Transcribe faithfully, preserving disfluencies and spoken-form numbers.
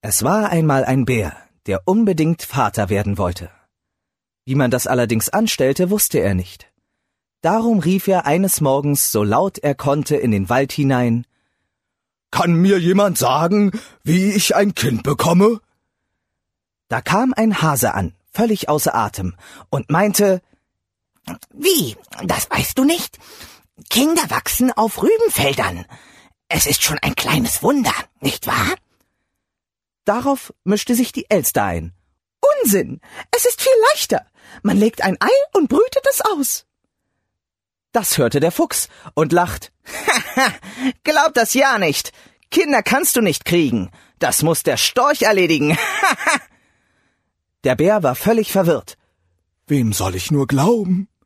Es war einmal ein Bär, der unbedingt Vater werden wollte. Wie man das allerdings anstellte, wusste er nicht. Darum rief er eines Morgens so laut er konnte in den Wald hinein: »Kann mir jemand sagen, wie ich ein Kind bekomme?« Da kam ein Hase an, völlig außer Atem, und meinte: »Wie, das weißt du nicht? Kinder wachsen auf Rübenfeldern. Es ist schon ein kleines Wunder, nicht wahr?« Darauf mischte sich die Elster ein. »Unsinn! Es ist viel leichter. Man legt ein Ei und brütet es aus.« Das hörte der Fuchs und lacht. »Haha, glaub das ja nicht. Kinder kannst du nicht kriegen. Das muss der Storch erledigen.« Der Bär war völlig verwirrt. »Wem soll ich nur glauben?«